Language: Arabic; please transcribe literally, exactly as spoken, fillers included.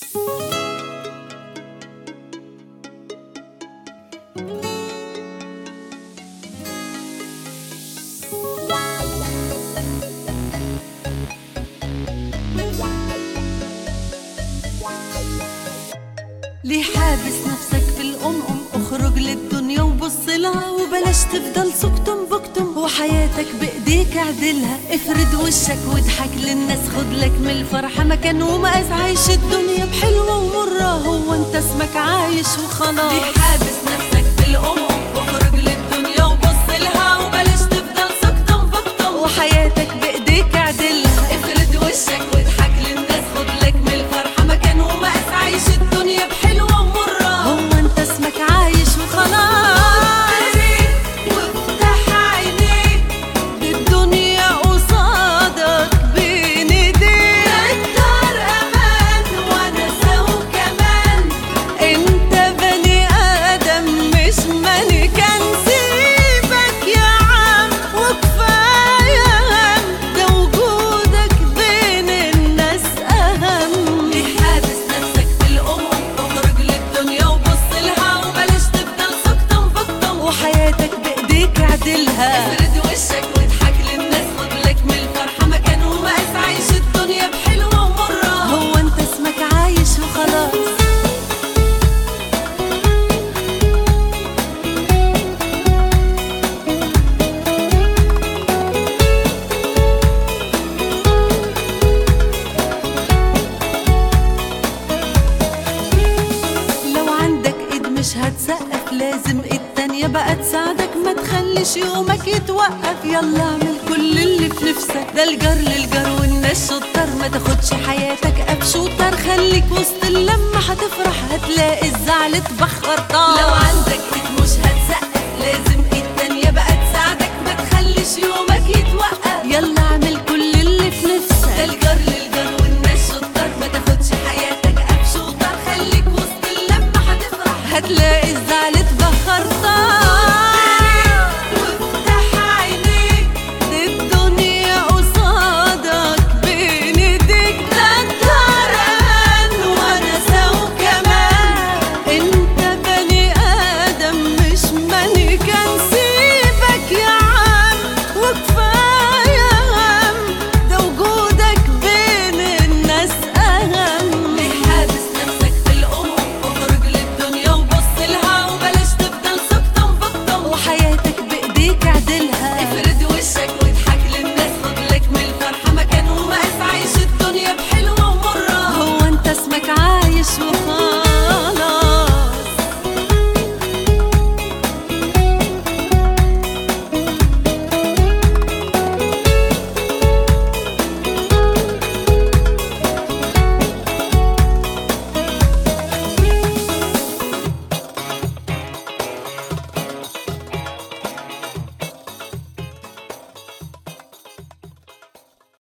ليه حابس نفسك في الأم-أم؟ اخرج للدنيا وبصلها وبلاش تفضل سكتم بكتم، وحياتك بإيديك اعدلها. افرد وشك واضحك للناس، خد لك من الفرحة مكان ومقاس. عايش الدنيا بحلوة ومرة، هو انت اسمك عايش وخلاص. ليه حابس نفسك في الأم-أم؟ اخرج للدنيا وبصلها وبلاش تفضل سكتم بكتم، وحياتك بإيديك اعدلها. افرد وشك واضحك للناس، خد لك من الفرحة مكان ومقاس. عايش الدنيا بحلوة ومرة، هو انت اسمك عايش وخلاص. وافتح عينيك، الدنيا قصادك بين ايديك، الدار أمان ونسى وكمان. انت بني آدم مش ملكان. سيبك يا عم وكفاية هم، ده وجودك بين الناس أهم. ليه حابس نفسك في الأم-أم؟ اخرج للدنيا وبصلها وبلاش تفضل سكتم بكتم، وحياتك بإيديك اعدلها. افرد وشك واضحك للناس، خد لك من الفرحة مكان ومقاس. عايش الدنيا بحلوة ومرة، هو انت اسمك عايش وخلاص. لو عندك ايد مش هتسقف، لازم ايد تانية بقى تساعدك. ما تخليش يومك يتوقف، يلا اعمل كل اللي في نفسك. ده الجار للجار والناس شطار، ما تاخدش حياتك ابشوتر. خليك وسط اللمة هتفرح، هتلاقي الزعل اتبخر طار. لو عندك ايد مش هتسقف، لازم ايد تانية بقى تساعدك. ما تخليش يومك يتوقف، يلا اعمل كل اللي في ده نفسك. الجار للجار والناس شطار، ما تاخدش حياتك ابشوتر. خليك وسط اللمة هتفرح، هتلاقي الزعل اتبخر طار. وافتح عينيك، الدنيا قصادك بين ايديك، ده الدار أمان ونسى وكمان. انت بني آدم مش ملكان. سيبك يا عم وكفاية هم، ده وجودك بين الناس أهم. ليه حابس نفسك في الأم-أم؟ اخرج للدنيا وبصلها وبلاش تفضل سكتم بكتم، وحياتك بإيديك اعدلها. افرد وشك واضحك للناس، خد لك من الفرحة مكان ومقاس. عايش الدنيا بحلوة ومرة، هو انت اسمك عايش وخلاص.